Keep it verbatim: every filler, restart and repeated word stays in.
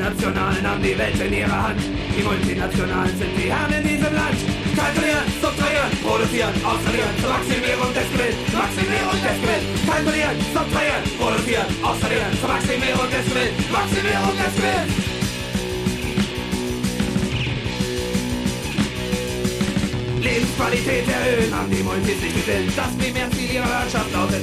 Multinationalen haben die Welt in ihrer Hand. Die Multinationalen sind die Herren in diesem Land. Kalkulieren, subtrahieren, produzieren, ausverlieren zur Maximierung des Gewinns, Maximierung des Gewinns. Kalkulieren, subtrahieren, produzieren, ausverlieren zur Maximierung des Gewinns, Maximierung des Gewinns. Lebensqualität erhöhen, haben die Multis sich gesinnt. Das Primärziel ihrer Wirtschaft lautet